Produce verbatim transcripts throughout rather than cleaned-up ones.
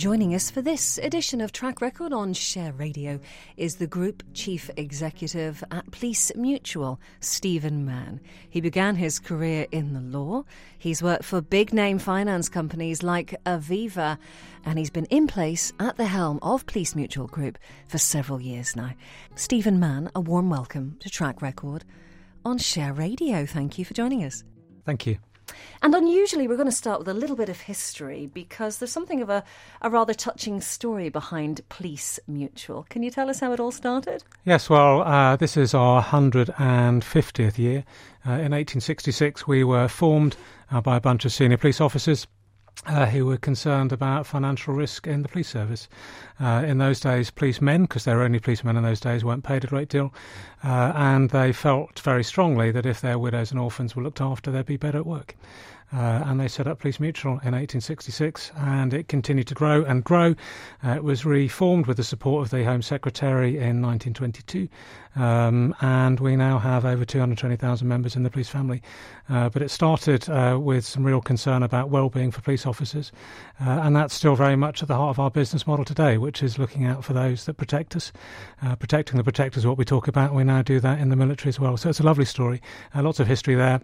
Joining us for this edition of Track Record on Share Radio is the Group Chief Executive at Police Mutual, Stephen Mann. He began his career in the law. He's worked for big-name finance companies like Aviva, and he's been in place at the helm of Police Mutual Group for several years now. Stephen Mann, a warm welcome to Track Record on Share Radio. Thank you for joining us. Thank you. And unusually, we're going to start with a little bit of history because there's something of a, a rather touching story behind Police Mutual. Can you tell us how it all started? Yes, well, uh, this is our one hundred fiftieth year. Uh, in eighteen sixty-six, we were formed uh, by a bunch of senior police officers Uh, who were concerned about financial risk in the police service. Uh, in those days, policemen, because there were only policemen in those days, weren't paid a great deal, uh, and they felt very strongly that if their widows and orphans were looked after, they'd be better at work. Uh, and they set up Police Mutual in eighteen sixty-six, and it continued to grow and grow. Uh, it was reformed with the support of the Home Secretary in nineteen twenty-two, um, and we now have over two hundred twenty thousand members in the police family. Uh, but it started uh, with some real concern about well-being for police officers, uh, and that's still very much at the heart of our business model today, which is looking out for those that protect us. Uh, protecting the protectors is what we talk about. We now do that in the military as well. So it's a lovely story, uh, lots of history there.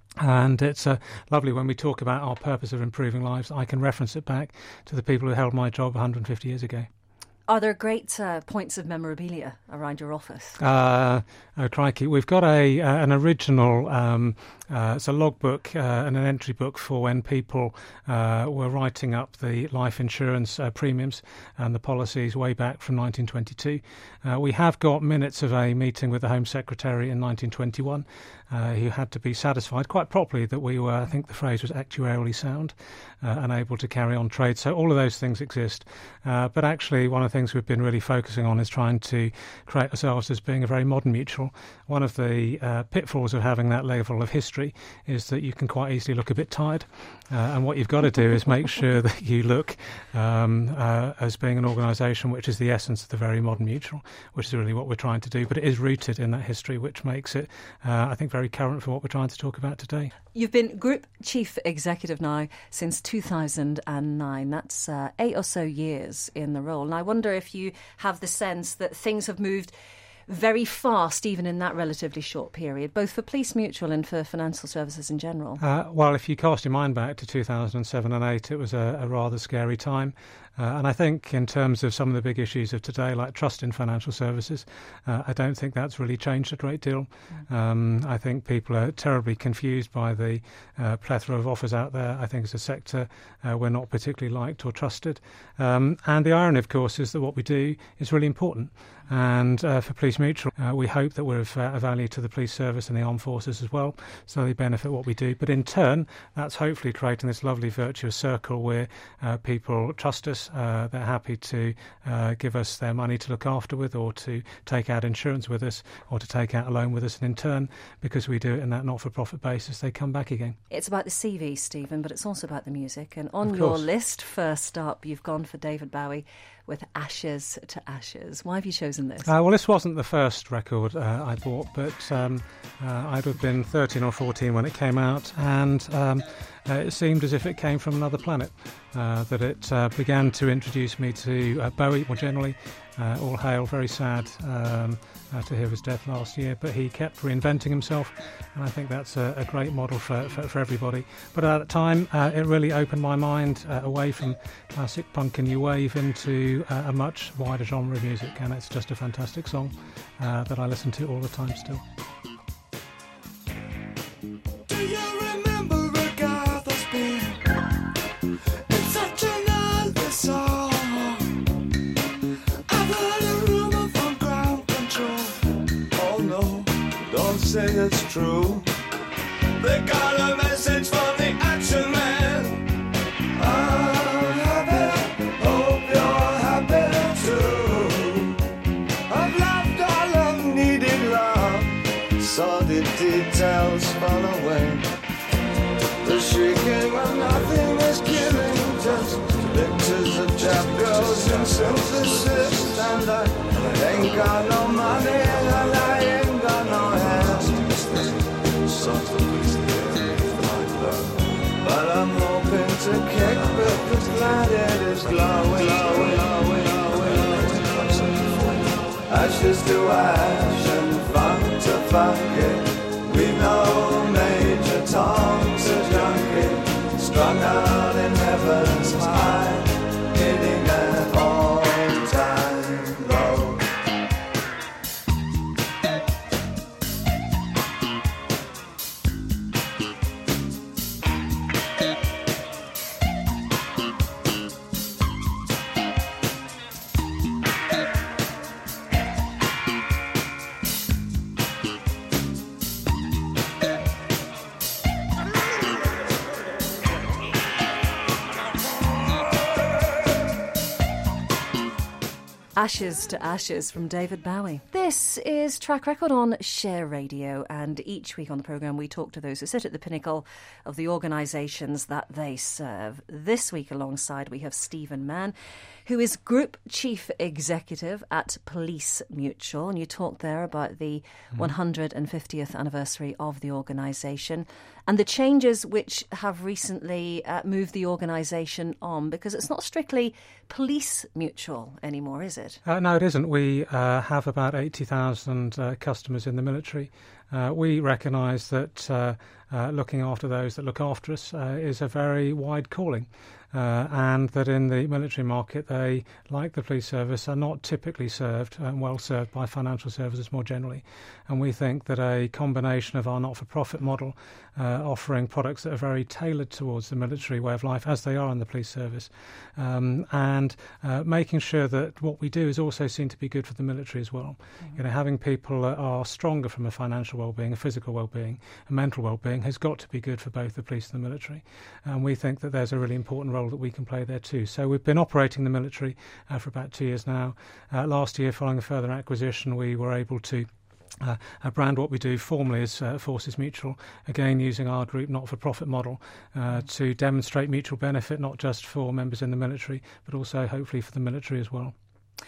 And it's uh, lovely when we talk about our purpose of improving lives. I can reference it back to the people who held my job one hundred fifty years ago. Are there great uh, points of memorabilia around your office? Uh, oh, crikey. We've got a uh, an original, um, uh, it's a logbook uh, and an entry book for when people uh, were writing up the life insurance uh, premiums and the policies way back from nineteen twenty-two. Uh, we have got minutes of a meeting with the Home Secretary in nineteen twenty-one, uh, who had to be satisfied quite properly that we were, I think the phrase was actuarially sound uh, and able to carry on trade. So all of those things exist. Uh, but actually, one of the things we've been really focusing on is trying to create ourselves as being a very modern mutual. One of the uh, pitfalls of having that level of history is that you can quite easily look a bit tired, uh, and what you've got to do is make sure that you look um, uh, as being an organisation which is the essence of the very modern mutual, which is really what we're trying to do, but it is rooted in that history, which makes it, uh, I think, very current for what we're trying to talk about today. You've been Group Chief Executive now since two thousand nine. That's uh, eight or so years in the role. And I wonder if you have the sense that things have moved very fast, even in that relatively short period, both for Police Mutual and for financial services in general. Uh, well, if you cast your mind back to two thousand seven and eight, it was a, a rather scary time. Uh, and I think in terms of some of the big issues of today, like trust in financial services, uh, I don't think that's really changed a great deal. Um, I think people are terribly confused by the uh, plethora of offers out there. I think as a sector, uh, we're not particularly liked or trusted. Um, and the irony, of course, is that what we do is really important. And uh, for Police Mutual, uh, we hope that we're of uh, value to the police service and the armed forces as well, so they benefit what we do. But in turn, that's hopefully creating this lovely virtuous circle where uh, people trust us, uh, they're happy to uh, give us their money to look after with, or to take out insurance with us, or to take out a loan with us. And in turn, because we do it in that not-for-profit basis, they come back again. It's about the C V, Stephen, but it's also about the music. And on your list, first up, you've gone for David Bowie with Ashes to Ashes. Why have you chosen this? Uh, well, this wasn't the first record uh, I bought, but um, uh, I'd have been thirteen or fourteen when it came out, and um, uh, it seemed as if it came from another planet, uh, that it uh, began to introduce me to uh, Bowie more generally. Uh, all hail, very sad um, uh, to hear his death last year, but he kept reinventing himself, and I think that's a, a great model for, for, for everybody. But at the time, uh, it really opened my mind uh, away from classic punk and new wave into uh, a much wider genre of music, and it's just a fantastic song uh, that I listen to all the time still. Say it's true. They got a message from the Action Man. I'm happy, hope you're happy too. I've loved all I've needed love, saw the details fall away. The shrieking when nothing is killing, just pictures of trap girls and synthesis. And I ain't got no money and I ain't got no hands. But I'm hoping to a kick, but was glad it is glowing, glowing, glowing, glowing. Ashes to ash and funk to fuck it. We know Major Tom's a junkie, strung out in heaven's high, hitting an all-time low. Ashes to Ashes from David Bowie. This is Track Record on Share Radio, and each week on the programme we talk to those who sit at the pinnacle of the organisations that they serve. This week alongside we have Stephen Mann, who is Group Chief Executive at Police Mutual, and you talked there about the mm. one hundred fiftieth anniversary of the organisation and the changes which have recently uh, moved the organisation on, because it's not strictly Police Mutual anymore, is it? Uh, no, it isn't. We uh, have about eighty thousand uh, customers in the military. Uh, we recognise that uh, uh, looking after those that look after us uh, is a very wide calling. Uh, and that in the military market, they, like the police service, are not typically served and well served by financial services more generally. And we think that a combination of our not-for-profit model, uh, offering products that are very tailored towards the military way of life, as they are in the police service, um, and uh, making sure that what we do is also seen to be good for the military as well. Mm-hmm. You know, having people that are stronger from a financial well-being, a physical well-being, a mental well-being has got to be good for both the police and the military. And we think that there's a really important role that we can play there too. So we've been operating the military uh, for about two years now. Uh, last year, following a further acquisition, we were able to Uh, uh, brand what we do formally as uh, Forces Mutual, again using our group not-for-profit model uh, to demonstrate mutual benefit, not just for members in the military, but also hopefully for the military as well.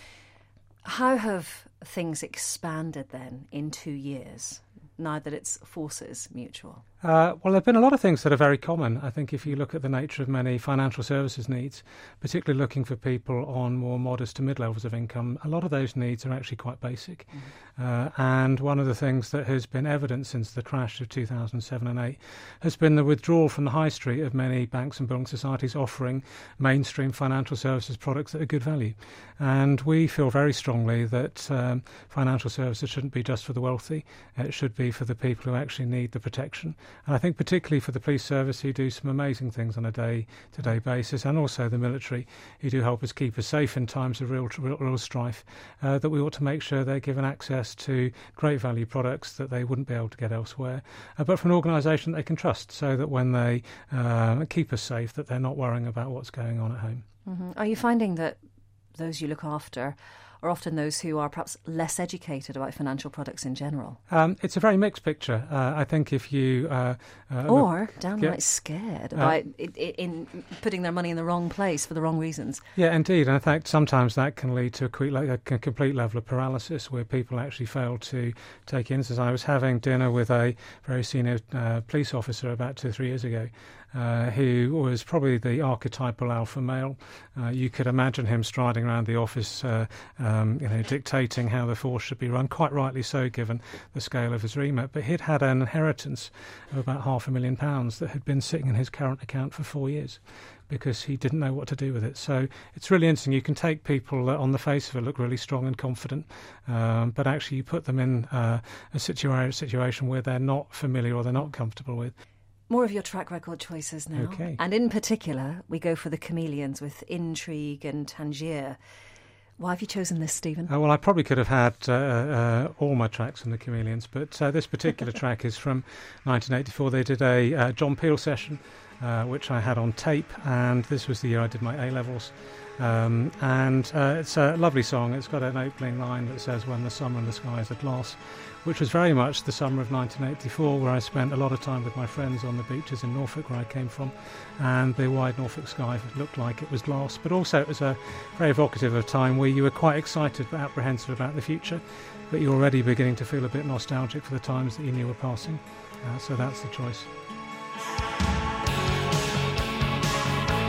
How have things expanded then in two years, now that it's Forces Mutual? Uh, well, there have been a lot of things that are very common. I think if you look at the nature of many financial services needs, particularly looking for people on more modest to mid-levels of income, a lot of those needs are actually quite basic. Mm-hmm. Uh, and one of the things that has been evident since the crash of two thousand seven and eight has been the withdrawal from the high street of many banks and building societies offering mainstream financial services products at a good value. And we feel very strongly that um, financial services shouldn't be just for the wealthy. It should be for the people who actually need the protection. And I think particularly for the police service, who do some amazing things on a day-to-day basis, and also the military, who do help us keep us safe in times of real, real, real strife, uh, that we ought to make sure they're given access to great value products that they wouldn't be able to get elsewhere, uh, but from an organisation they can trust, so that when they uh, keep us safe, that they're not worrying about what's going on at home. Mm-hmm. Are you finding that those you look after are often those who are perhaps less educated about financial products in general? Um, it's a very mixed picture. Uh, I think if you... Uh, uh, or look, downright get, uh, about it, it, in putting their money in the wrong place for the wrong reasons. Yeah, indeed. And in fact, sometimes that can lead to a, quick, like a complete level of paralysis where people actually fail to take instances. I was having dinner with a very senior uh, police officer about two or three years ago, Uh, who was probably the archetypal alpha male. Uh, you could imagine him striding around the office, uh, um, you know, dictating how the force should be run, quite rightly so, given the scale of his remit. But he'd had an inheritance of about half a million pounds that had been sitting in his current account for four years because he didn't know what to do with it. So it's really interesting. You can take people that on the face of it look really strong and confident, um, but actually you put them in uh, a situa- situation where they're not familiar or they're not comfortable with. More of your track record choices now. Okay. And in particular, we go for the chameleons with Intrigue and Tangier. Why have you chosen this, Stephen? Uh, well, I probably could have had uh, uh, all my tracks from the Chameleons, but uh, this particular track is from nineteen eighty-four. They did a uh, John Peel session, uh, which I had on tape, and this was the year I did my A-levels. Um, and uh, it's a lovely song. It's got an opening line that says, "When the summer and the sky is a glass," which was very much the summer of nineteen eighty-four, where I spent a lot of time with my friends on the beaches in Norfolk, where I came from, and the wide Norfolk sky looked like it was glass. But also it was a very evocative of a time where you were quite excited but apprehensive about the future, but you're already beginning to feel a bit nostalgic for the times that you knew were passing. Uh, so that's the choice.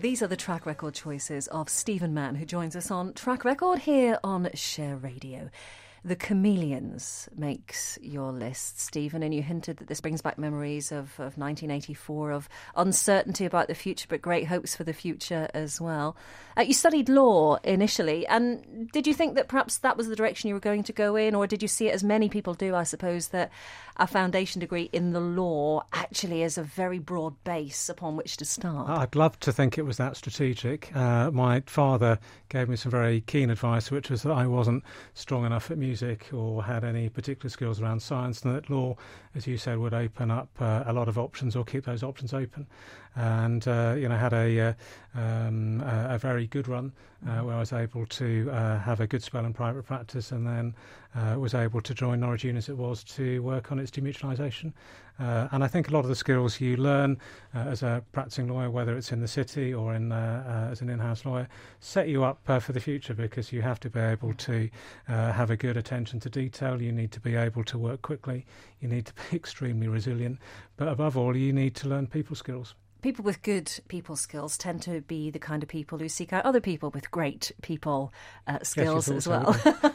These are the track record choices of Stephen Mann, who joins us on Track Record here on Share Radio. The Chameleons makes your list, Stephen, and you hinted that this brings back memories of, of nineteen eighty-four, of uncertainty about the future, but great hopes for the future as well. Uh, you studied law initially, and did you think that perhaps that was the direction you were going to go in, or did you see it, as many people do, I suppose, that a foundation degree in the law actually is a very broad base upon which to start? I'd love to think it was that strategic. Uh, my father gave me some very keen advice, which was that I wasn't strong enough at music or had any particular skills around science, and that law, as you said, would open up uh, a lot of options or keep those options open. And, uh, you know, had a, uh, um, a, a very good run uh, where I was able to uh, have a good spell in private practice, and then uh, was able to join Norwich Uni as it was to work on its demutualisation. Uh, and I think a lot of the skills you learn uh, as a practicing lawyer, whether it's in the city or in uh, uh, as an in-house lawyer, set you up uh, for the future, because you have to be able to uh, have a good attention to detail. You need to be able to work quickly. You need to be extremely resilient. But above all, you need to learn people skills. People with good people skills tend to be the kind of people who seek out other people with great people uh, skills yes, as well.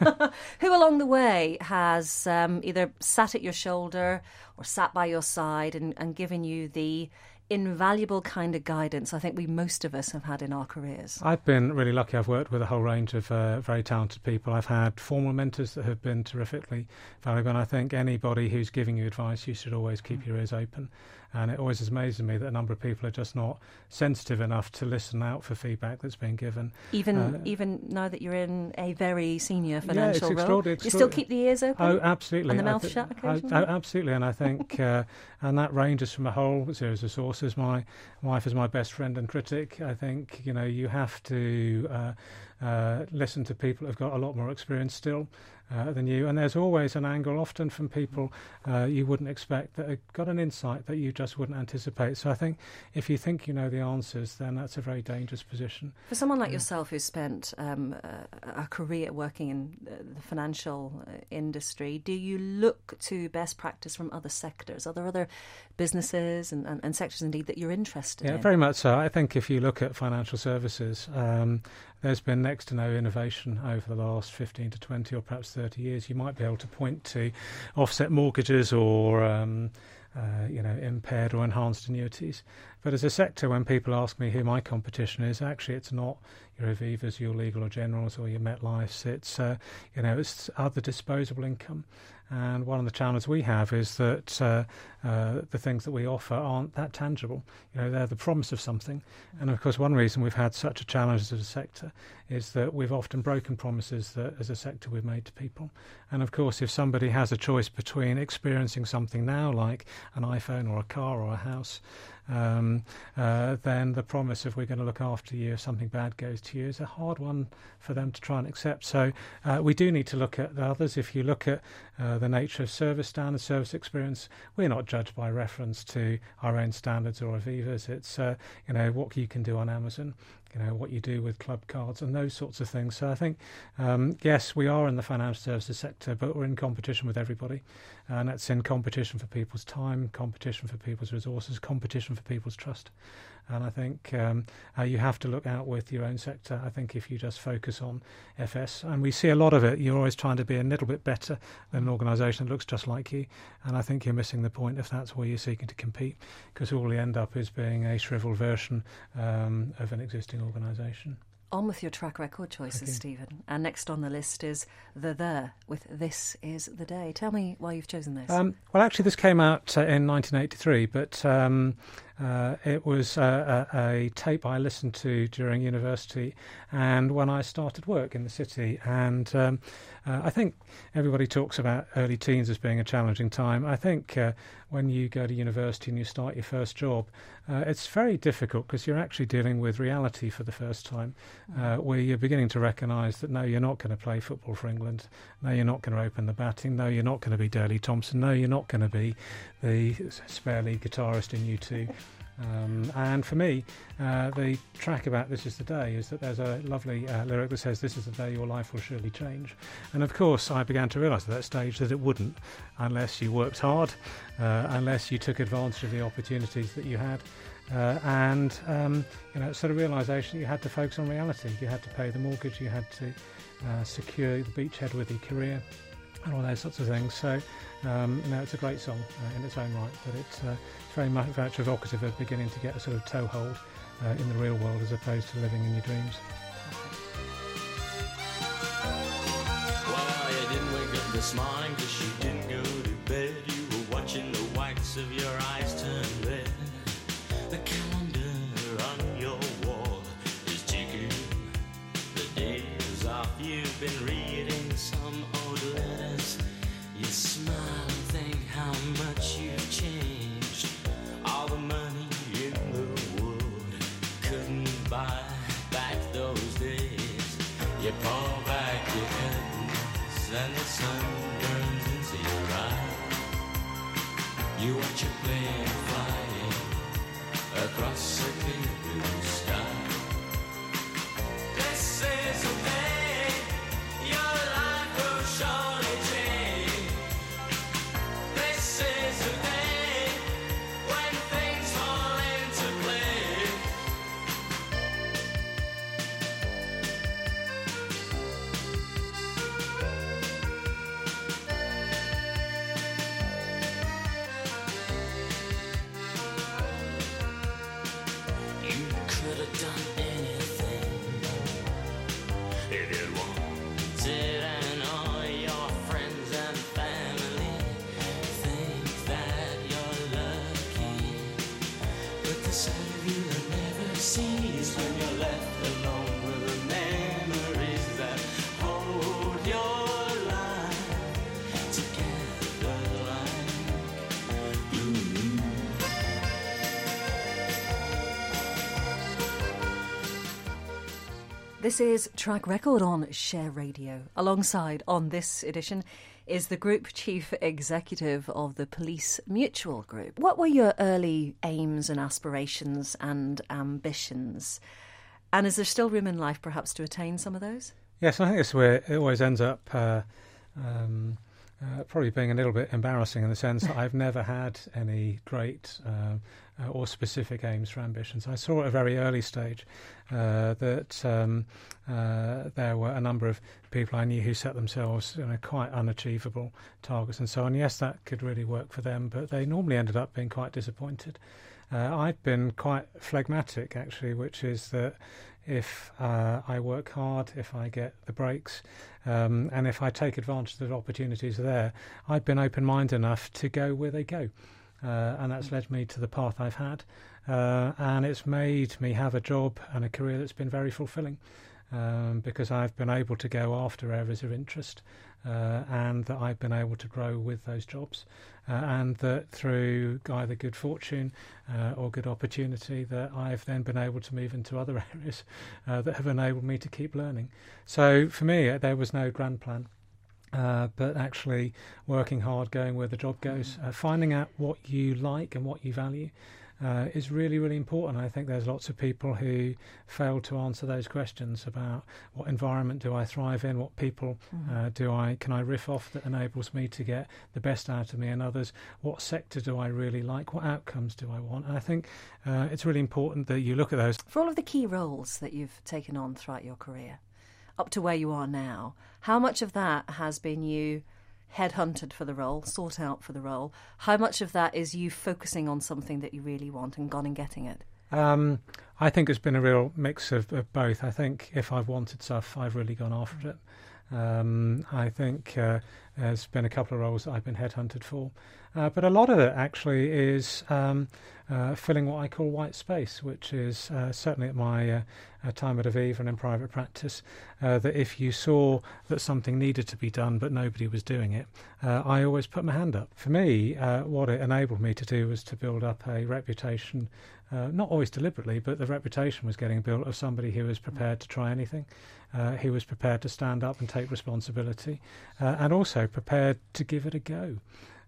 Who along the way has um, either sat at your shoulder or sat by your side and, and given you the invaluable kind of guidance I think we most of us have had in our careers? I've been really lucky. I've worked with a whole range of uh, very talented people. I've had formal mentors that have been terrifically valuable, and I think anybody who's giving you advice, you should always keep your ears open. And it always amazes me that a number of people are just not sensitive enough to listen out for feedback that's being given. Even uh, even now that you're in a very senior yeah, financial it's role, extraordinary. you still keep the ears open? Oh, absolutely. And the I mouth th- shut I, occasionally? I, absolutely, and I think, uh, and that ranges from a whole series of sources. My wife is my best friend and critic. I think, you know, you have to uh, uh, listen to people who've got a lot more experience still uh, than you, and there's always an angle, often from people uh, you wouldn't expect, that have got an insight that you just wouldn't anticipate. So I think if you think you know the answers, then that's a very dangerous position. For someone like yourself who's spent um, a, a career working in the financial uh, industry, do you look to best practice from other sectors? Are there other businesses and, and, and sectors indeed that you're interested yeah, in? Yeah, very much so. I think if you look at financial services, um, there's been next to no innovation over the last fifteen to twenty or perhaps thirty years. You might be able to point to offset mortgages or um, uh, you know, impaired or enhanced annuities. But as a sector, when people ask me who my competition is, actually it's not your Avivas, your Legal or Generals or your MetLifes. It's, uh, you know, it's other disposable income. And one of the challenges we have is that uh, uh, the things that we offer aren't that tangible. You know, they're the promise of something. And of course, one reason we've had such a challenge as a sector is that we've often broken promises that as a sector we've made to people. And of course, if somebody has a choice between experiencing something now like an iPhone or a car or a house, um, uh, then the promise of we're going to look after you if something bad goes to you is a hard one for them to try and accept. So uh, we do need to look at the others. If you look at uh, the nature of service standards, service experience, we're not judged by reference to our own standards or Avivas. It's, uh, you know, what you can do on Amazon, you know, what you do with club cards and those sorts of things. So I think, um, yes, we are in the financial services sector, but we're in competition with everybody. And that's in competition for people's time, competition for people's resources, competition for people's trust. And I think um, uh, you have to look out with your own sector. I think if you just focus on F S, and we see a lot of it, you're always trying to be a little bit better than an organisation that looks just like you. And I think you're missing the point if that's where you're seeking to compete, because all you end up is being a shriveled version um, of an existing organisation. On with your track record choices, Okay. Stephen. And next on the list is The There with This Is the Day. Tell me why you've chosen this. Um, well, actually, this came out uh, in nineteen eighty-three, but um, uh, it was uh, a, a tape I listened to during university and when I started work in the city. And um, uh, I think everybody talks about early teens as being a challenging time. I think uh, when you go to university and you start your first job, uh, it's very difficult because you're actually dealing with reality for the first time, uh, where you're beginning to recognise that, no, you're not going to play football for England. No, you're not going to open the batting. No, you're not going to be Durley Thompson. No, you're not going to be the spare lead guitarist in U two. Um, and for me, uh, the track about This Is the Day is that there's a lovely uh, lyric that says, this is the day your life will surely change. And of course, I began to realise at that stage that it wouldn't, unless you worked hard, uh, unless you took advantage of the opportunities that you had. Uh, and um, you know, sort of realisation you had to focus on reality. You had to pay the mortgage, you had to uh, secure the beachhead with your career, and all those sorts of things. So, um, you know, it's a great song uh, in its own right, but it's uh, very much, very much evocative of beginning to get a sort of toehold uh, in the real world as opposed to living in your dreams. Well, you didn't wake up this morning 'cause you didn't go to bed. You were watching the whites of your eyes turn red. The calendar on your wall is ticking. The days off, you've been reading some old letters. You smile and think how much you've changed. All the money in the world couldn't buy back those days. You pull back your curtains and the sun burns into your eyes. You watch your plane flying across a clear blue sky. This is the day your life will surely change. This is the day when things fall into place. You could have done anything if you'd wanted, and all your friends and family think that you're lucky. But the side of you that never sees when you're left alone with the memories that hold your life together like glue. This is Track Record on Share Radio. Alongside on this edition is the Group Chief Executive of the Police Mutual Group. What were your early aims and aspirations and ambitions? And is there still room in life perhaps to attain some of those? Yes, I think it's where it always ends up uh, um, uh, probably being a little bit embarrassing in the sense that I've never had any great uh, uh, or specific aims for ambitions. I saw at a very early stage uh, that um, uh, there were a number of people I knew who set themselves, you know, quite unachievable targets and so on. Yes, that could really work for them, but they normally ended up being quite disappointed. Uh, I've been quite phlegmatic, actually, which is that if uh, I work hard, if I get the breaks, um, and if I take advantage of the opportunities there, I've been open-minded enough to go where they go. Uh, and that's led me to the path I've had. Uh, and it's made me have a job and a career that's been very fulfilling. Um, because I've been able to go after areas of interest uh, and that I've been able to grow with those jobs uh, and that through either good fortune uh, or good opportunity that I've then been able to move into other areas uh, that have enabled me to keep learning. So for me, uh, there was no grand plan. Uh, but actually working hard, going where the job goes, uh, finding out what you like and what you value uh, is really, really important. I think there's lots of people who fail to answer those questions about what environment do I thrive in, what people mm-hmm. uh, do I can I riff off that enables me to get the best out of me and others, what sector do I really like, what outcomes do I want. And I think uh, it's really important that you look at those. For all of the key roles that you've taken on throughout your career, up to where you are now, how much of that has been you headhunted for the role, sought out for the role? How much of that is you focusing on something that you really want and gone and getting it? Um, I think it's been a real mix of, of both. I think if I've wanted stuff, I've really gone after it. Um, I think uh, there's been a couple of roles that I've been headhunted for. Uh, but a lot of it actually is um, uh, filling what I call white space, which is uh, certainly at my uh, uh, time at Aviva and in private practice, uh, that if you saw that something needed to be done but nobody was doing it, uh, I always put my hand up. For me, uh, what it enabled me to do was to build up a reputation, uh, not always deliberately, but the reputation was getting built of somebody who was prepared to try anything, uh, who was prepared to stand up and take responsibility, uh, and also prepared to give it a go.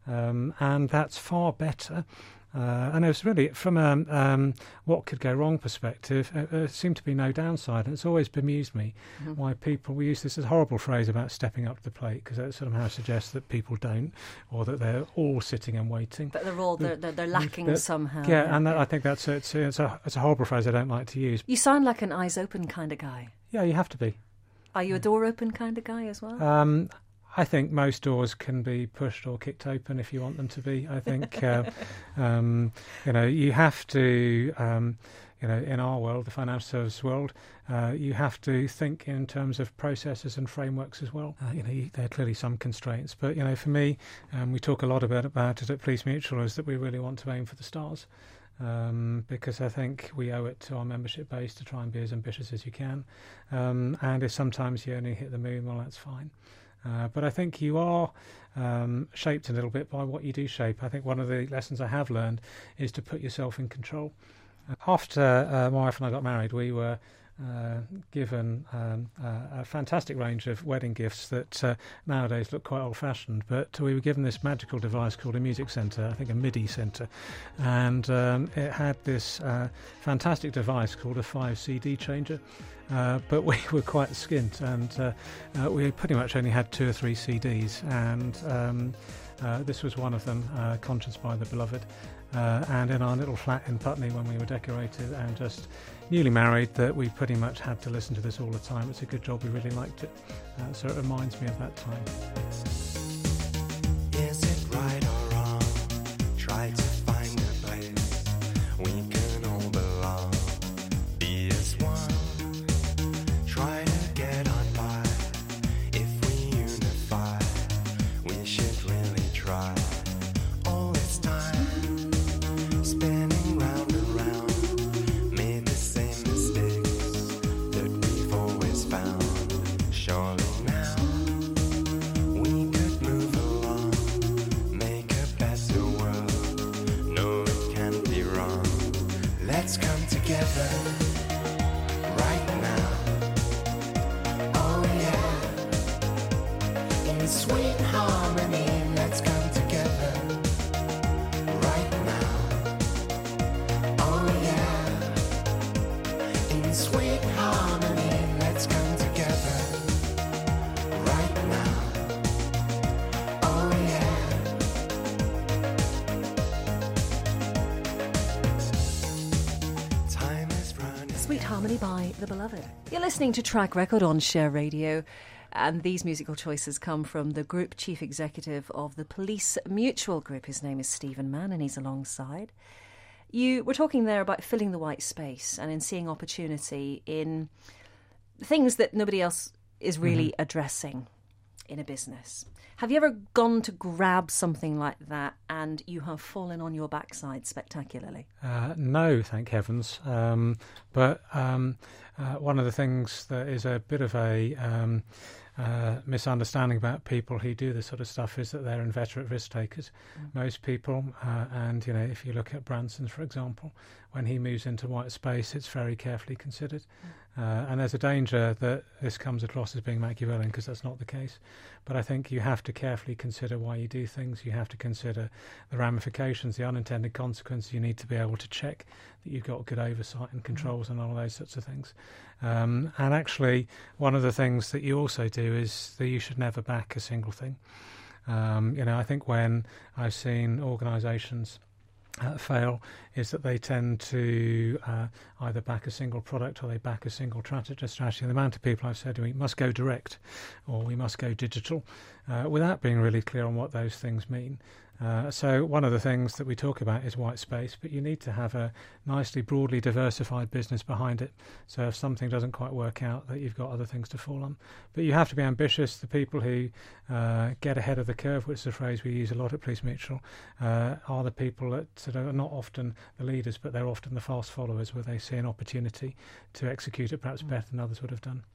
Um, and that's far better. Uh, and it was really, from a um, what could go wrong perspective, uh, there seemed to be no downside. And it's always bemused me mm-hmm. why people, we use this as a horrible phrase about stepping up to the plate, because that somehow suggests that people don't, or that they're all sitting and waiting. But they're all, they're, they're, they're lacking but, somehow. Yeah, yeah. and that, I think that's a, it's, a, it's, a, it's a horrible phrase I don't like to use. You sound like an eyes open kind of guy. Yeah, you have to be. Are you a door open kind of guy as well? Um, I think most doors can be pushed or kicked open if you want them to be. I think, uh, um, you know, you have to, um, you know, in our world, the financial services world, uh, you have to think in terms of processes and frameworks as well. Uh, you know, you, there are clearly some constraints, but, you know, for me, um, we talk a lot about, about it at Police Mutual, is that we really want to aim for the stars. Um, because I think we owe it to our membership base to try and be as ambitious as you can. Um, and if sometimes you only hit the moon, well, that's fine. Uh, but I think you are um, shaped a little bit by what you do shape. I think one of the lessons I have learned is to put yourself in control. Uh, after uh, my wife and I got married, we were uh, given um, uh, a fantastic range of wedding gifts that uh, nowadays look quite old-fashioned, but we were given this magical device called a music centre, I think a MIDI centre, and um, it had this uh, fantastic device called a five C D changer. Uh, but we were quite skint, and uh, uh, we pretty much only had two or three C Ds, and um, uh, this was one of them, uh, Conscience by the Beloved. Uh, and in our little flat in Putney, when we were decorated and just newly married, that we pretty much had to listen to this all the time. It's a good job, we really liked it. Uh, so it reminds me of that time. Is it right or wrong? Try to find a place we can all belong. Be as one. Try to get on by. If we unify, we should really try. All this time, spinning round and round, made the same mistakes that we've always found. Surely now we could move along, make a better world. No, it can't be wrong. Let's come together right now. Oh yeah, in sweet harmony. Let's come together right now. Oh yeah, in sweet harmony. Let's come together right now. Oh yeah. Time is running. Sweet Harmony by The Beloved. You're listening to Track Record on Share Radio, and these musical choices come from the Group Chief Executive of the Police Mutual Group. His name is Stephen Mann, and he's alongside. You were talking there about filling the white space and in seeing opportunity in things that nobody else is really mm-hmm. addressing in a business. Have you ever gone to grab something like that and you have fallen on your backside spectacularly? Uh, no, thank heavens. Um, but um, uh, one of the things that is a bit of a um, uh, misunderstanding about people who do this sort of stuff is that they're inveterate risk takers. Mm. Most people, uh, and you know, if you look at Branson's, for example, when he moves into white space, it's very carefully considered. Mm. Uh, and there's a danger that this comes across as being Machiavellian, because that's not the case. But I think you have to carefully consider why you do things. You have to consider the ramifications, the unintended consequences. You need to be able to check that you've got good oversight and controls mm-hmm. and all those sorts of things. Um, and actually, one of the things that you also do is that you should never back a single thing. Um, you know, I think when I've seen organisations Uh, fail is that they tend to uh, either back a single product or they back a single strategy. And the amount of people I've said we must go direct or we must go digital uh, without being really clear on what those things mean. Uh, so one of the things that we talk about is white space, but you need to have a nicely broadly diversified business behind it. So if something doesn't quite work out, that you've got other things to fall on. But you have to be ambitious. The people who uh, get ahead of the curve, which is a phrase we use a lot at Police Mutual, uh, are the people that sort of are not often the leaders, but they're often the fast followers, where they see an opportunity to execute it perhaps better than others would have done.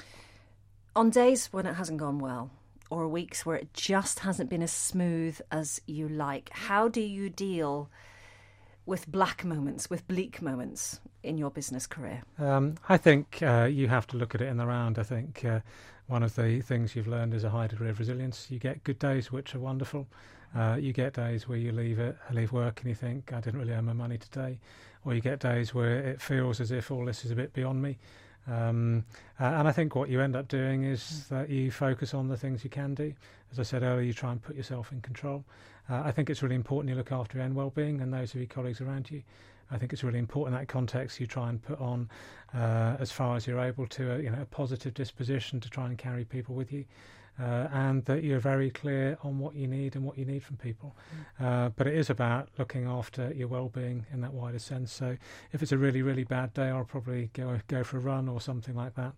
On days when it hasn't gone well, or weeks where it just hasn't been as smooth as you like, how do you deal with black moments, with bleak moments in your business career? Um, I think uh, you have to look at it in the round. I think uh, one of the things you've learned is a high degree of resilience. You get good days which are wonderful. Uh, you get days where you leave it, leave work and you think, I didn't really earn my money today. Or you get days where it feels as if all this is a bit beyond me. Um, uh, and I think what you end up doing is mm. that you focus on the things you can do. As I said earlier, you try and put yourself in control. Uh, I think it's really important you look after your own well-being and those of your colleagues around you. I think it's really important in that context you try and put on, uh, as far as you're able to, a, you know, a positive disposition to try and carry people with you. Uh, and that you're very clear on what you need and what you need from people. Mm. Uh, but it is about looking after your well-being in that wider sense. So if it's a really, really bad day, I'll probably go go for a run or something like that.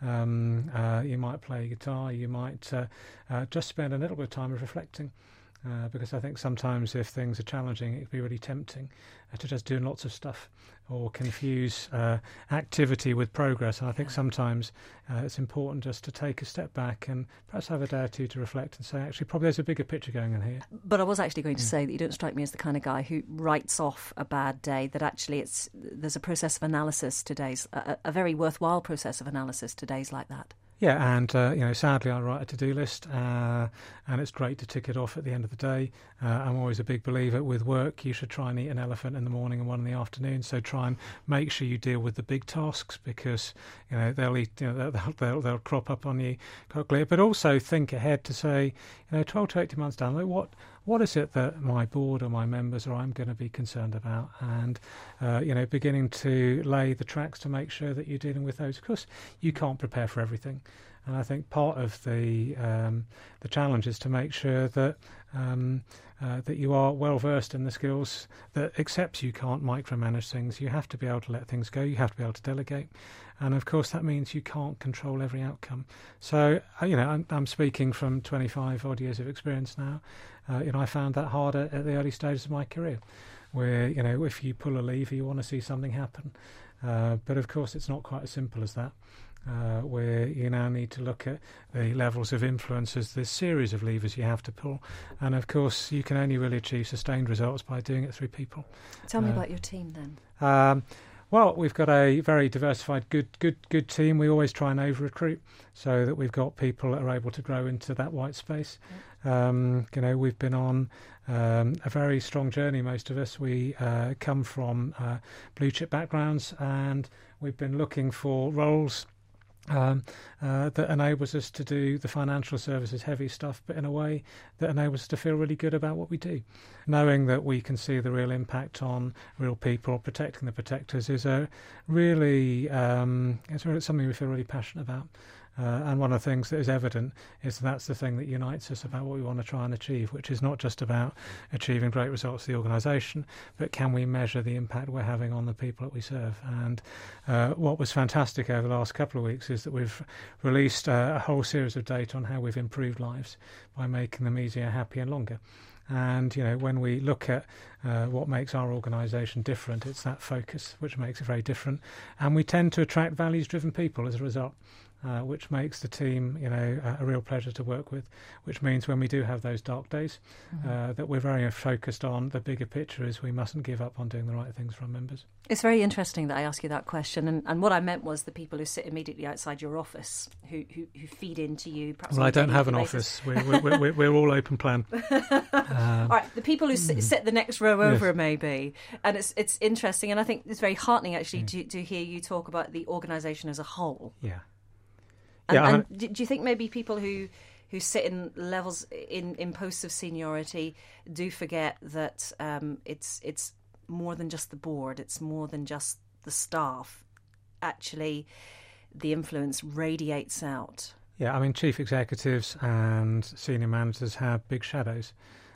Um, uh, you might play guitar, you might uh, uh, just spend a little bit of time reflecting. Uh, because I think sometimes if things are challenging, it can be really tempting uh, to just do lots of stuff or confuse uh, activity with progress. And I think yeah. sometimes uh, it's important just to take a step back and perhaps have a day or two to reflect and say, actually, probably there's a bigger picture going on here. But I was actually going to yeah. say that you don't strike me as the kind of guy who writes off a bad day, that actually it's there's a process of analysis to days, a, a very worthwhile process of analysis to days like that. Yeah, and uh, you know, sadly, I write a to-do list, uh, and it's great to tick it off at the end of the day. Uh, I'm always a big believer with work. You should try and eat an elephant in the morning and one in the afternoon. So try and make sure you deal with the big tasks because you know they'll eat, you know, they'll they'll, they'll crop up on you quickly. But also think ahead to say, you know, twelve to eighteen months down the road, what what is it that my board or my members or I'm going to be concerned about, and uh, you know, beginning to lay the tracks to make sure that you're dealing with those. Of course, you can't prepare for everything. And I think part of the um, the challenge is to make sure that um, uh, that you are well versed in the skills that accepts you can't micromanage things. You have to be able to let things go. You have to be able to delegate, and of course that means you can't control every outcome. So uh, you know, I'm, I'm speaking from twenty-five odd years of experience now. Uh, you know, I found that harder at the early stages of my career, where you know if you pull a lever, you want to see something happen, uh, but of course it's not quite as simple as that. Uh, where you now need to look at the levels of influence as this series of levers you have to pull. And of course, you can only really achieve sustained results by doing it through people. Tell me uh, about your team then. Um, well, we've got a very diversified, good, good, good team. We always try and over-recruit so that we've got people that are able to grow into that white space. Yep. Um, you know, we've been on um, a very strong journey, most of us. We uh, come from uh, blue chip backgrounds, and we've been looking for roles Um, uh, that enables us to do the financial services heavy stuff, but in a way that enables us to feel really good about what we do. Knowing that we can see the real impact on real people, protecting the protectors is a really, um, it's really something we feel really passionate about. Uh, and one of the things that is evident is that that's the thing that unites us about what we want to try and achieve, which is not just about achieving great results for the organisation, but can we measure the impact we're having on the people that we serve. And uh, what was fantastic over the last couple of weeks is that we've released uh, a whole series of data on how we've improved lives by making them easier, happier and longer. And, you know, when we look at uh, what makes our organisation different, it's that focus which makes it very different. And we tend to attract values-driven people as a result. Uh, which makes the team, you know, a, a real pleasure to work with, which means when we do have those dark days, mm-hmm. uh, that we're very focused on the bigger picture is we mustn't give up on doing the right things for our members. It's very interesting that I ask you that question, and, and what I meant was the people who sit immediately outside your office, who who, who feed into you. Well, I don't have an basis. office. We're, we're, we're, we're all open plan. um, all right, the people who sit, sit the next row over, yes. maybe, and it's it's interesting, and I think it's very heartening actually yeah. to, to hear you talk about the organisation as a whole. Yeah. And, yeah, and do you think maybe people who, who sit in levels in, in posts of seniority do forget that um, it's it's more than just the board, it's more than just the staff. Actually, the influence radiates out. Yeah, I mean, chief executives and senior managers have big shadows.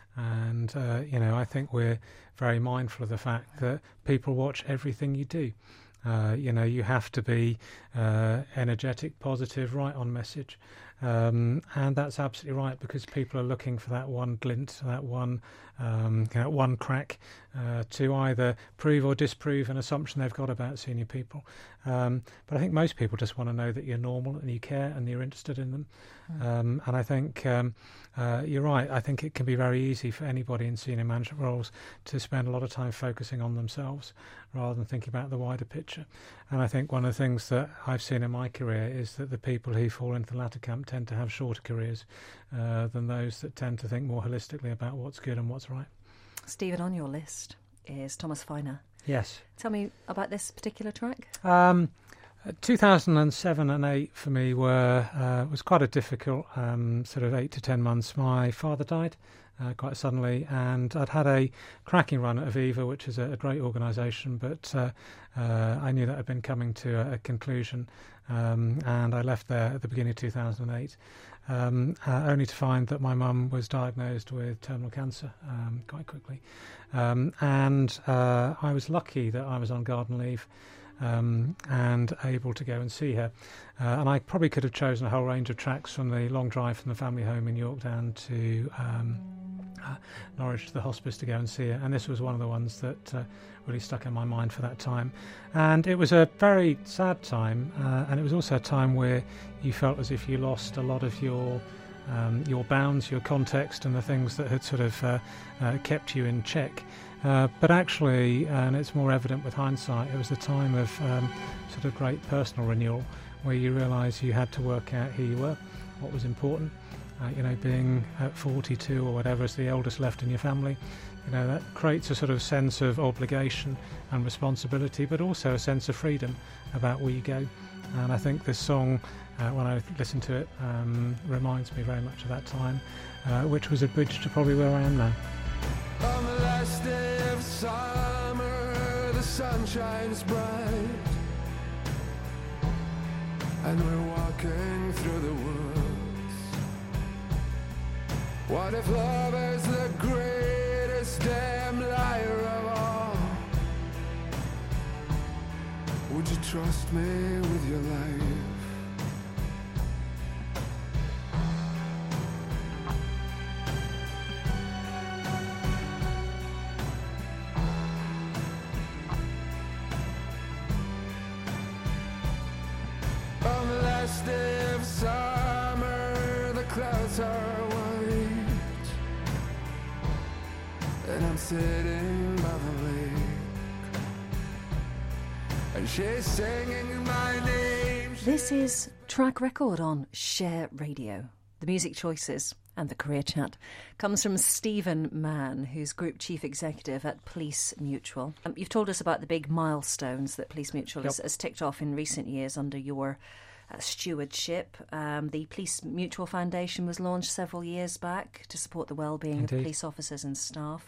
And, uh, you know, I think we're very mindful of the fact that people watch everything you do. Uh, you know, you have to be uh, energetic, positive, right on message. Um, and that's absolutely right, because people are looking for that one glint, that one um, you know, one crack uh, to either prove or disprove an assumption they've got about senior people. Um, but I think most people just want to know that you're normal and you care and you're interested in them. Mm. Um, and I think um, uh, you're right. I think it can be very easy for anybody in senior management roles to spend a lot of time focusing on themselves rather than thinking about the wider picture. And I think one of the things that I've seen in my career is that the people who fall into the latter camp tend to have shorter careers uh, than those that tend to think more holistically about what's good and what's right. Stephen, on your list is Thomas Feiner. Yes. Tell me about this particular track. Um, two thousand seven and eight for me were uh, was quite a difficult um, sort of eight to ten months. My father died uh, quite suddenly, and I'd had a cracking run at Aviva, which is a, a great organisation, but uh, uh, I knew that had been coming to a, a conclusion, um, and I left there at the beginning of two thousand eight. Um, uh, only to find that my mum was diagnosed with terminal cancer um, quite quickly. Um, and uh, I was lucky that I was on garden leave um, and able to go and see her. Uh, and I probably could have chosen a whole range of tracks from the long drive from the family home in York down to um, uh, Norwich to the hospice to go and see her. And this was one of the ones that uh, really stuck in my mind for that time. And it was a very sad time, uh, and it was also a time where you felt as if you lost a lot of your um, your bounds, your context, and the things that had sort of uh, uh, kept you in check. Uh, but actually, and it's more evident with hindsight, it was a time of um, sort of great personal renewal, where you realise you had to work out who you were, what was important. Uh, you know, being at forty-two or whatever as the eldest left in your family, you know, that creates a sort of sense of obligation and responsibility, but also a sense of freedom about where you go. And I think this song, uh, when I listen to it, um, reminds me very much of that time, uh, which was a bridge to probably where I am now. On the last day of summer, the sun shines bright, and we're walking through the woods. What if love is the greatest damn liar of all? Would you trust me with your life? On the last day of summer, the clouds are white, and I'm sitting by the lake, and she's singing my name. This is Track Record on Share Radio. The music choices and the career chat comes from Stephen Mann, who's Group Chief Executive at Police Mutual. Um, you've told us about the big milestones that Police Mutual yep. has, has ticked off in recent years under your uh, stewardship. Um, the Police Mutual Foundation was launched several years back to support the well-being Indeed. of police officers and staff.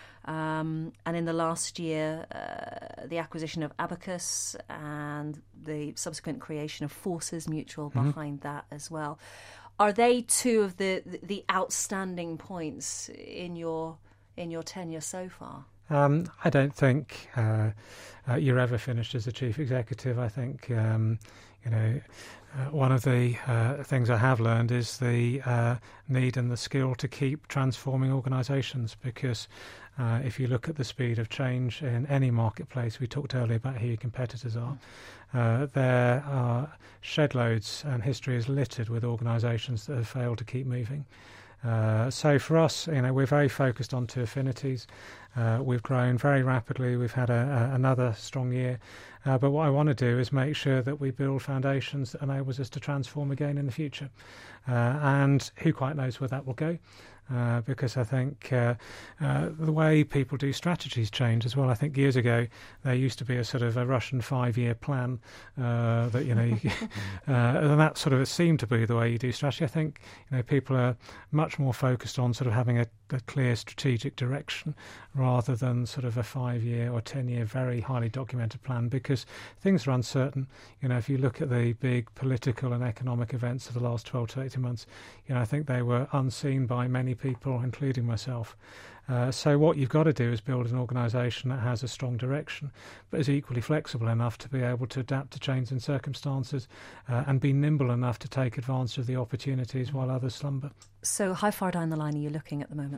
Um, and in the last year, uh, the acquisition of Abacus and the subsequent creation of Forces Mutual mm-hmm. behind that as well. Are they two of the, the outstanding points in your in your tenure so far? Um, I don't think uh, uh, you're ever finished as a chief executive. I think um, you know uh, one of the uh, things I have learned is the uh, need and the skill to keep transforming organisations, because uh, if you look at the speed of change in any marketplace, we talked earlier about who your competitors are. Uh, there are shed loads, and history is littered with organisations that have failed to keep moving. Uh, so for us, you know, we're very focused on two affinities. Uh, we've grown very rapidly. We've had a, a, another strong year. Uh, but what I want to do is make sure that we build foundations that enables us to transform again in the future. Uh, and who quite knows where that will go? Uh, because I think uh, uh, the way people do strategies change as well. I think years ago there used to be a sort of a Russian five-year plan uh, that you know, you, uh, and that sort of seemed to be the way you do strategy. I think you know people are much more focused on sort of having a, a clear strategic direction rather than sort of a five-year or ten-year very highly documented plan, because things are uncertain. You know, if you look at the big political and economic events of the last twelve to eighteen months, you know, I think they were unseen by many people, including myself. Uh, so what you've got to do is build an organisation that has a strong direction, but is equally flexible enough to be able to adapt to changing circumstances uh, and be nimble enough to take advantage of the opportunities while others slumber. So how far down the line are you looking at the moment then?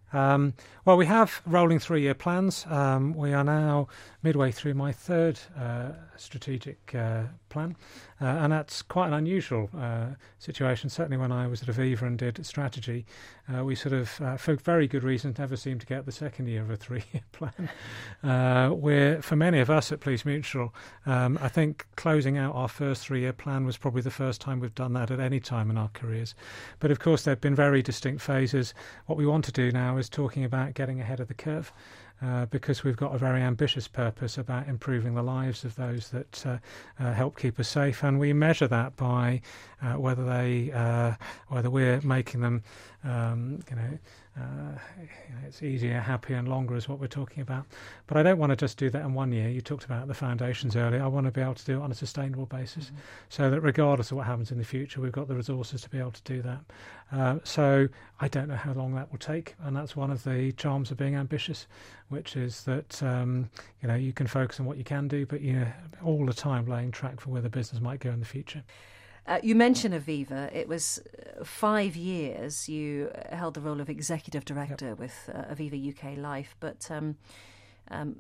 Um, well, we have rolling three-year plans. Um, we are now midway through my third uh, strategic uh, plan, uh, and that's quite an unusual uh, situation. Certainly when I was at Aviva and did strategy, uh, we sort of, uh, for very good reasons, never seemed to get the second year of a three-year plan. Uh, we're, for many of us at Police Mutual, um, I think closing out our first three-year plan was probably the first time we've done that at any time in our careers. But of course, there have been very distinct phases. What we want to do now is talking about getting ahead of the curve, uh, because we've got a very ambitious purpose about improving the lives of those that uh, uh, help keep us safe, and we measure that by uh, whether they, uh, whether we're making them, um, you know, uh, it's easier, happier, and longer is what we're talking about. But I don't want to just do that in one year. You talked about the foundations earlier. I want to be able to do it on a sustainable basis, mm-hmm. so that regardless of what happens in the future, we've got the resources to be able to do that. Uh, so I don't know how long that will take, and that's one of the charms of being ambitious, which is that um, you know, you can focus on what you can do, but you're all the time laying track for where the business might go in the future. Uh, you mentioned Aviva. It was five years you held the role of executive director yep. with uh, Aviva U K Life, but um, um,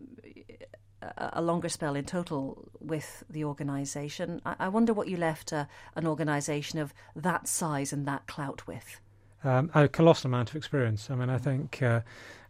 a longer spell in total with the organisation. I-, I wonder what you left uh, an organisation of that size and that clout with. Um, a colossal amount of experience. I mean, I think uh,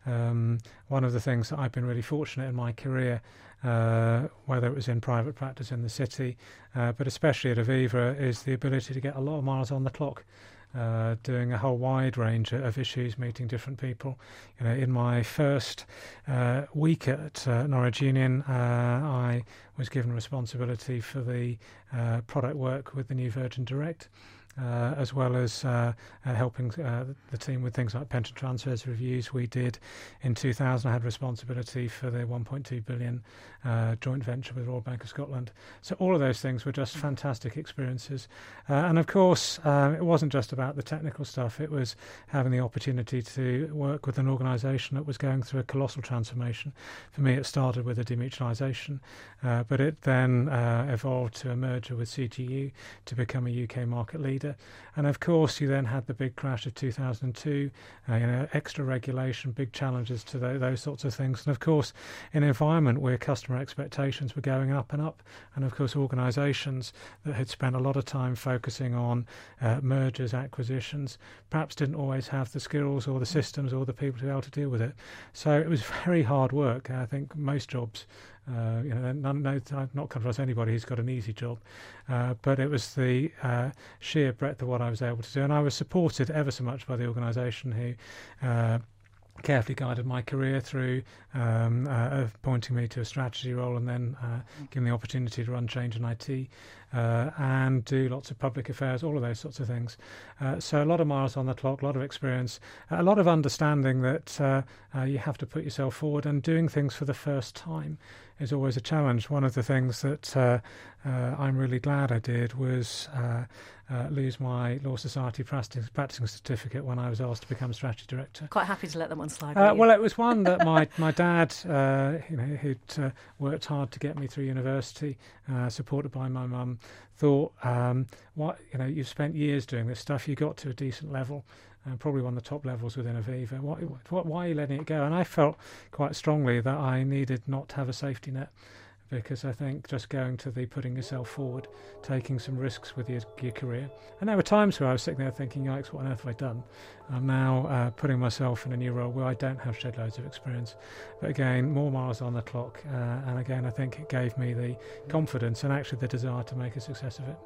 um, one of the things that I've been really fortunate in my career, uh, whether it was in private practice in the city, uh, but especially at Aviva, is the ability to get a lot of miles on the clock, uh, doing a whole wide range of issues, meeting different people. You know, in my first uh, week at uh, Norwich Union, uh, I was given responsibility for the uh, product work with the new Virgin Direct. Uh, as well as uh, uh, helping uh, the team with things like pension transfers reviews. We did in two thousand. I had responsibility for the one point two billion uh, joint venture with Royal Bank of Scotland. So all of those things were just fantastic experiences. Uh, and of course, uh, it wasn't just about the technical stuff. It was having the opportunity to work with an organisation that was going through a colossal transformation. For me, it started with a demutualisation, uh, but it then uh, evolved to a merger with C G U to become a U K market leader. And of course, you then had the big crash of two thousand two, uh, you know, extra regulation, big challenges to the, those sorts of things. And of course, in an environment where customer expectations were going up and up, and of course, organisations that had spent a lot of time focusing on uh, mergers, acquisitions, perhaps didn't always have the skills or the systems or the people to be able to deal with it. So it was very hard work. I think most jobs, Uh, you know, none, no, I've not come across anybody who's got an easy job, uh, but it was the uh, sheer breadth of what I was able to do, and I was supported ever so much by the organisation who uh, carefully guided my career through um, uh, appointing me to a strategy role, and then uh, giving the opportunity to run change in I T uh, and do lots of public affairs, all of those sorts of things. Uh, so a lot of miles on the clock, a lot of experience, a lot of understanding that uh, uh, you have to put yourself forward, and doing things for the first time is always a challenge. One of the things that uh, uh, I'm really glad I did was uh, uh, lose my Law Society practicing, practicing certificate when I was asked to become strategy director. Quite happy to let that one slide. Uh, well, it was one that my my dad, uh, you know, who'd uh, worked hard to get me through university, uh, supported by my mum, thought, um, what you know, you've spent years doing this stuff. You got to a decent level. Uh, probably one of the top levels within Aviva. What, what, why are you letting it go? And I felt quite strongly that I needed not to have a safety net, because I think just going to the putting yourself forward, taking some risks with your, your career. And there were times where I was sitting there thinking, yikes, what on earth have I done? I'm now uh, putting myself in a new role where I don't have shed loads of experience. But again, more miles on the clock. Uh, and again, I think it gave me the confidence and actually the desire to make a success of it.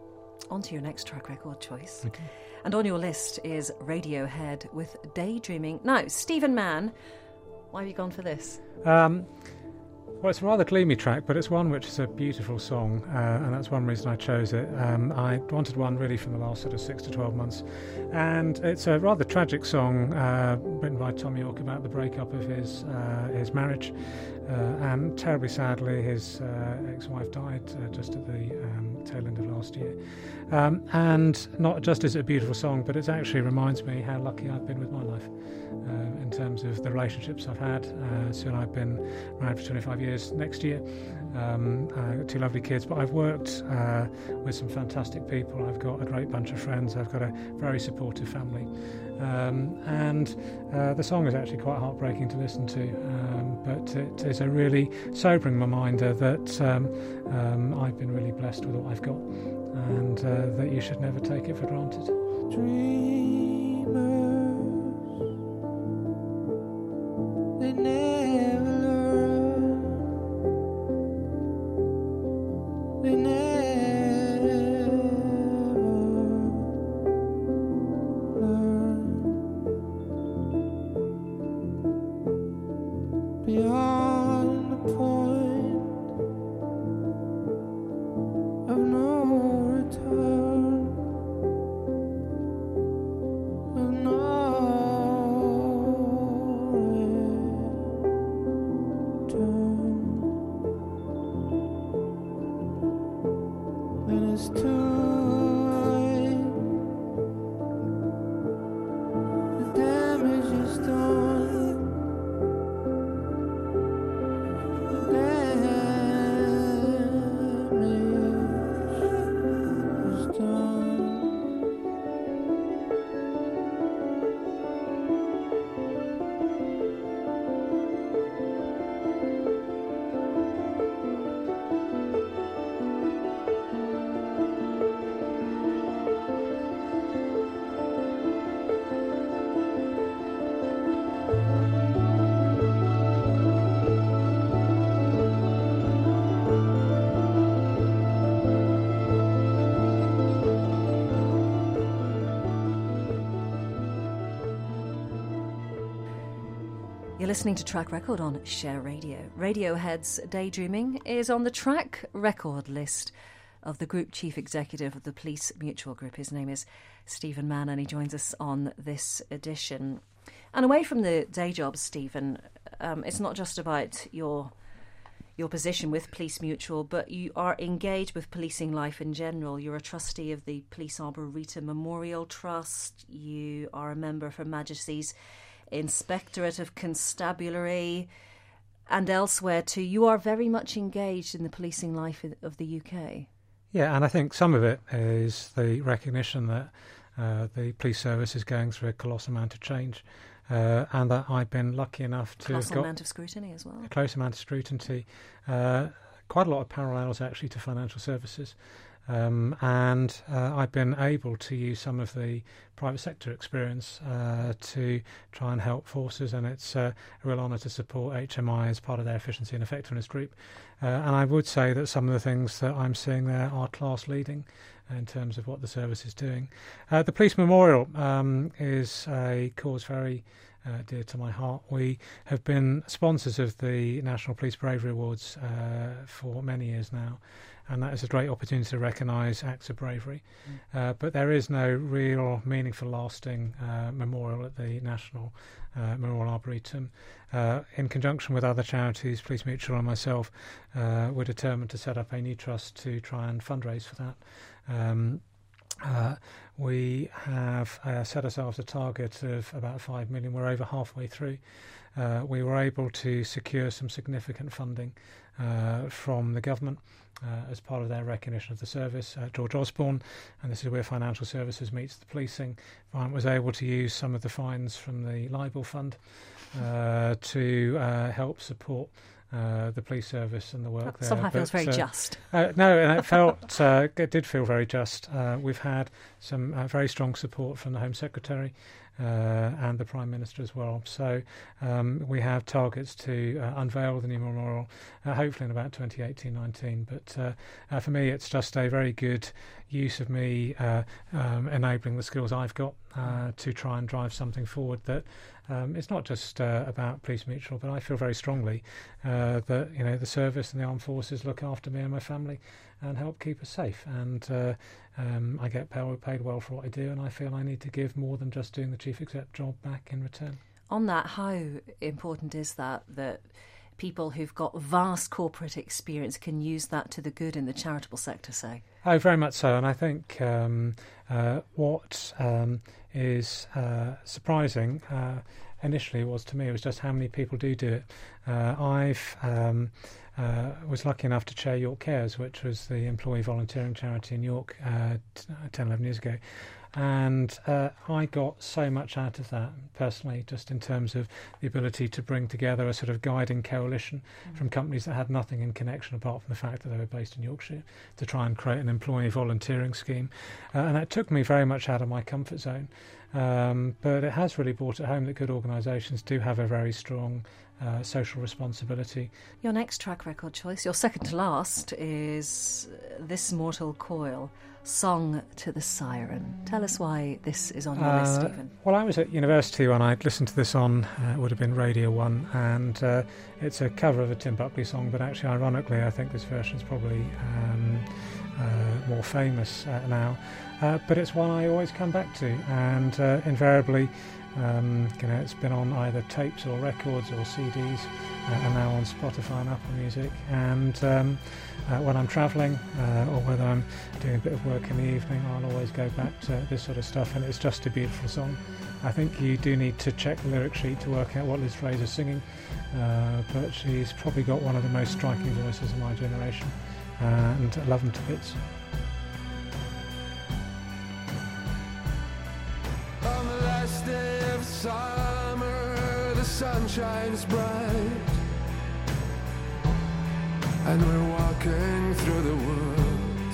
On to your next track record choice. Okay. And on your list is Radiohead with Daydreaming. Now, Stephen Mann, why have you gone for this? Um, well, it's a rather gloomy track, but it's one which is a beautiful song, uh, and that's one reason I chose it. Um, I wanted one really from the last sort of six to twelve months, and it's a rather tragic song uh, written by Tom York about the breakup of his uh, his marriage, uh, and terribly sadly his uh, ex-wife died uh, just at the um, tail end of last year. Um, and not just is it a beautiful song, but it actually reminds me how lucky I've been with my life uh, in terms of the relationships I've had. Uh, soon I've been married for twenty-five years next year, um, uh, two lovely kids, but I've worked uh, with some fantastic people. I've got a great bunch of friends. I've got a very supportive family. Um, and uh, the song is actually quite heartbreaking to listen to, um, but it is a really sobering reminder that um, um, I've been really blessed with what I've got, and uh, that you should never take it for granted. Dreamers, they never learn, they never learn. Beyond the point of no return, of no return. Then it's too late. The damage is done. The damage is done. You're listening to Track Record on Share Radio. Radiohead's Daydreaming is on the track record list of the Group Chief Executive of the Police Mutual Group. His name is Stephen Mann, and he joins us on this edition. And away from the day job, Stephen, um, it's not just about your your position with Police Mutual, but you are engaged with policing life in general. You're a trustee of the Police Arboretum Memorial Trust. You are a member for Majesty's Inspectorate of Constabulary, and elsewhere too. You are very much engaged in the policing life of the U K. Yeah, and I think some of it is the recognition that uh, the police service is going through a colossal amount of change, uh, and that I've been lucky enough to Colossal have got amount of scrutiny as well. a close amount of scrutiny, uh, quite a lot of parallels actually to financial services. Um, and uh, I've been able to use some of the private sector experience uh, to try and help forces, and it's uh, a real honour to support H M I as part of their efficiency and effectiveness group. Uh, and I would say that some of the things that I'm seeing there are class leading in terms of what the service is doing. Uh, the Police Memorial um, is a cause very Uh, dear to my heart. We have been sponsors of the National Police Bravery Awards uh, for many years now, and that is a great opportunity to recognise acts of bravery. Mm. Uh, but there is no real meaningful, lasting uh, memorial at the National uh, Memorial Arboretum. Uh, in conjunction with other charities, Police Mutual and myself, uh, we're determined to set up a new trust to try and fundraise for that. Um, Uh, we have uh, set ourselves a target of about five million. We're over halfway through. Uh, we were able to secure some significant funding uh, from the government uh, as part of their recognition of the service. Uh, George Osborne, and this is where financial services meets the policing, was able to use some of the fines from the libel fund uh, to uh, help support Uh, the police service and the work that there. somehow but, feels very uh, just. Uh, no, and it felt uh, it did feel very just. Uh, we've had some uh, very strong support from the Home Secretary uh, and the Prime Minister as well. So um, we have targets to uh, unveil the new memorial, uh, hopefully in about twenty eighteen nineteen. But uh, uh, for me, it's just a very good use of me uh, um, enabling the skills I've got uh, to try and drive something forward that um, it's not just uh, about Police Mutual, but I feel very strongly uh, that you know the service and the armed forces look after me and my family and help keep us safe. And uh, um, I get paid, paid well for what I do, and I feel I need to give more than just doing the chief exec job back in return. On that, how important is that that people who've got vast corporate experience can use that to the good in the charitable sector, say? Oh, very much so. And I think um, uh, what um, is uh, surprising uh, initially was to me was just how many people do do it. Uh, I've um, uh, was lucky enough to chair York Cares, which was the employee volunteering charity in York uh, t- ten, eleven years ago. And uh, I got so much out of that personally, just in terms of the ability to bring together a sort of guiding coalition mm. from companies that had nothing in connection apart from the fact that they were based in Yorkshire, to try and create an employee volunteering scheme. Uh, and that took me very much out of my comfort zone. Um, but it has really brought it home that good organisations do have a very strong uh, social responsibility. Your next track record choice, your second to last, is This Mortal Coil, Song to the Siren. Tell us why this is on your uh, list, Stephen. Well, I was at university when I listened to this on, uh, it would have been Radio one, and uh, it's a cover of a Tim Buckley song, but actually, ironically, I think this version is probably um, uh, more famous uh, now. Uh, but it's one I always come back to, and uh, invariably, um, you know, it's been on either tapes or records or C Ds, uh, and now on Spotify and Apple Music. And um, uh, when I'm travelling, uh, or whether I'm doing a bit of work in the evening, I'll always go back to this sort of stuff, and it's just a beautiful song. I think you do need to check the lyric sheet to work out what Liz Fraser's singing, uh, but she's probably got one of the most striking voices of my generation, uh, and I love them to bits. On the last day of summer, the sun shines bright, and we're walking through the woods.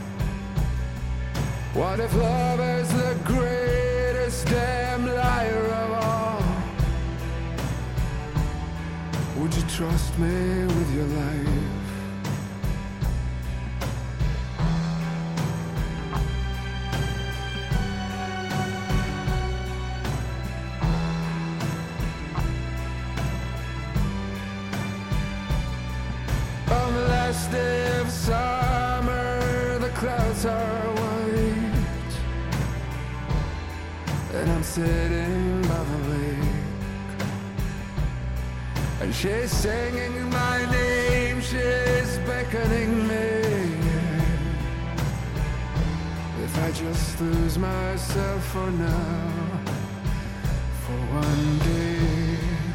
What if love is the greatest damn liar of all? Would you trust me with your life? Day of summer, the clouds are white, and I'm sitting by the lake, and she's singing my name, she's beckoning me. If I just lose myself for now, for one day,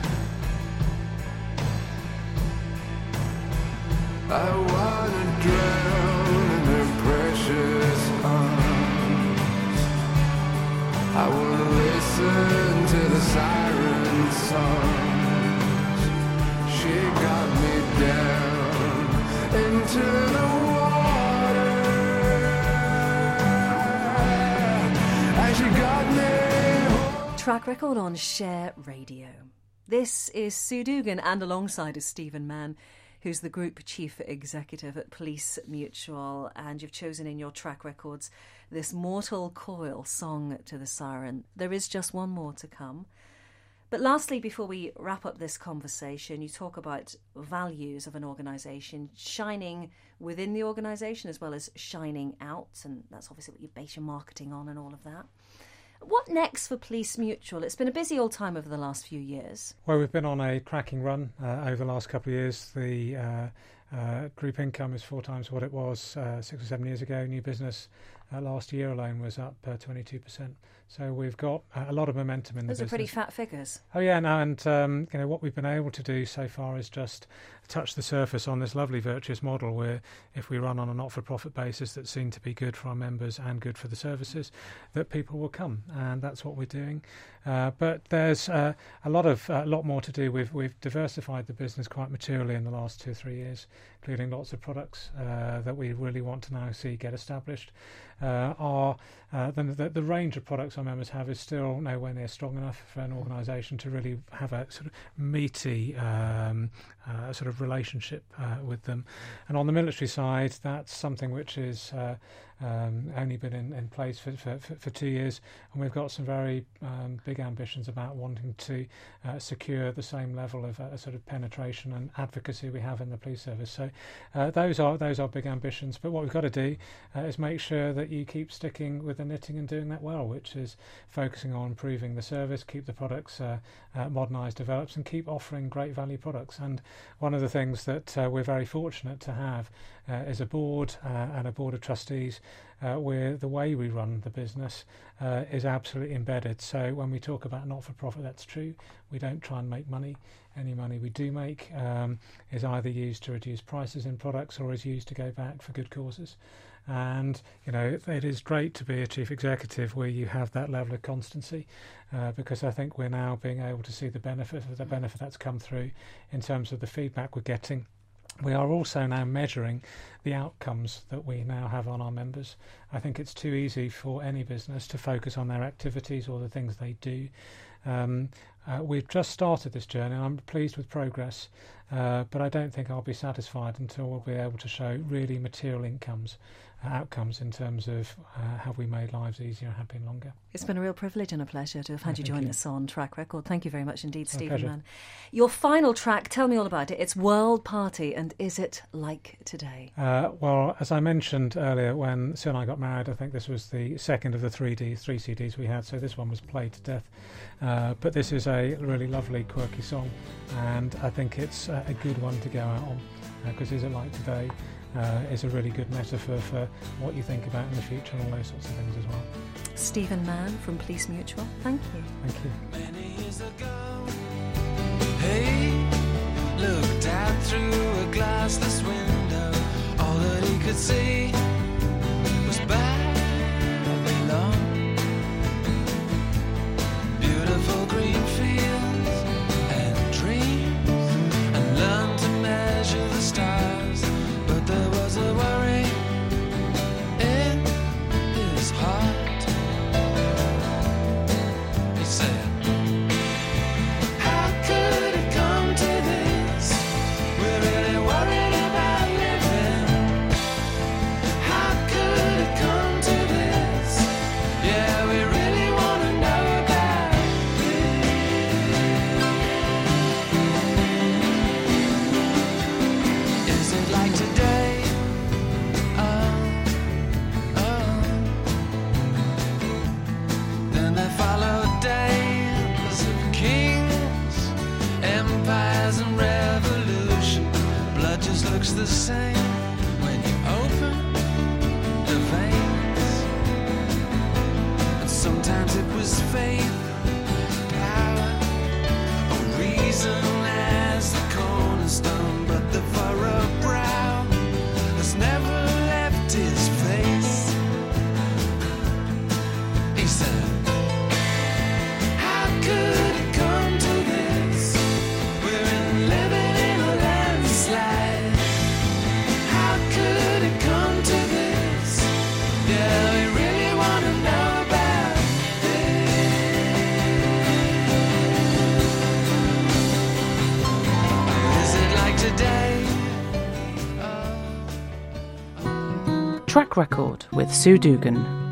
I wanna drown in her precious arms. I wanna listen to the siren songs. She got me down into the water, and she got me home. Track record on Share Radio. This is Sue Dugan, and alongside is Stephen Mann, who's the Group Chief Executive at Police Mutual, and you've chosen in your track records this Mortal Coil, Song to the Siren. There is just one more to come. But lastly, before we wrap up this conversation, you talk about values of an organisation, shining within the organisation as well as shining out, and that's obviously what you base your marketing on and all of that. What next for Police Mutual? It's been a busy old time over the last few years. Well, we've been on a cracking run uh, over the last couple of years. The uh, uh, group income is four times what it was uh, six or seven years ago. New business uh, last year alone was up uh, twenty-two percent. So we've got uh, a lot of momentum in Those the business. Those are pretty fat figures. Oh yeah, no, and um, you know what we've been able to do so far is just touch the surface on this lovely virtuous model where if we run on a not-for-profit basis that's seen to be good for our members and good for the services, that people will come, and that's what we're doing. Uh, but there's uh, a lot of a uh, lot more to do. We've we've diversified the business quite materially in the last two or three years, including lots of products uh, that we really want to now see get established. Uh, our uh, the, the the range of products our members have is still nowhere near strong enough for an organisation to really have a sort of meaty um, uh, sort of relationship uh, with them. And on the military side, that's something which is uh, um, only been in, in place for, for, for two years, and we've got some very um, big ambitions about wanting to uh, secure the same level of uh, sort of penetration and advocacy we have in the police service. So uh, those are those are big ambitions. But what we've got to do uh, is make sure that you keep sticking with the knitting and doing that well, which is focusing on improving the service, keep the products uh, uh, modernised, developed, and keep offering great value products. And one of the things that uh, we're very fortunate to have uh, is a board uh, and a board of trustees uh, where the way we run the business uh, is absolutely embedded. So when we talk about not-for-profit, that's true. We don't try and make money. Any money we do make um, is either used to reduce prices in products or is used to go back for good causes. And, you know, it, it is great to be a chief executive where you have that level of constancy, uh, because I think we're now being able to see the benefit of the benefit that's come through in terms of the feedback we're getting. We are also now measuring the outcomes that we now have on our members. I think it's too easy for any business to focus on their activities or the things they do. Um, uh, we've just started this journey and I'm pleased with progress, uh, but I don't think I'll be satisfied until we'll be able to show really material incomes, uh, outcomes in terms of uh, have we made lives easier and happier and longer. It's been a real privilege and a pleasure to have had Yeah, you thank join you. us on Track Record. Thank you very much indeed, My Stephen pleasure. Mann. Your final track, tell me all about it. It's World Party, and is it like today? Uh, well, as I mentioned earlier, when Sue and I got married, I think this was the second of the three D, three C Ds we had, so this one was played to death. Uh, but this is a really lovely, quirky song, and I think it's uh, a good one to go out on, because uh, Is It Like Today uh, is a really good metaphor for what you think about in the future and all those sorts of things as well. Stephen Mann from Police Mutual, thank you. Thank you. Many years ago, hey, looked out through a glassless window. All that he could see was Babylon. Beautiful green fields and dreams, and learned to measure the stars. But there was a worry in his heart. He said, how could it come to this? We're really worried about living. How could it come to this? Yeah, we really want to know about it. Is it like today? Oh, oh. Then there followed days of kings, empires and revolution. Blood just looks the same when you open the veins. And sometimes it was faith, power, or reason as the cornerstone. But the furrowed brow has never left his face. He said, how could it come to this? We're in living in a landslide. How could it come to this? Yeah, we really want to know about this. Is it like today? Track Record with Sue Dugan.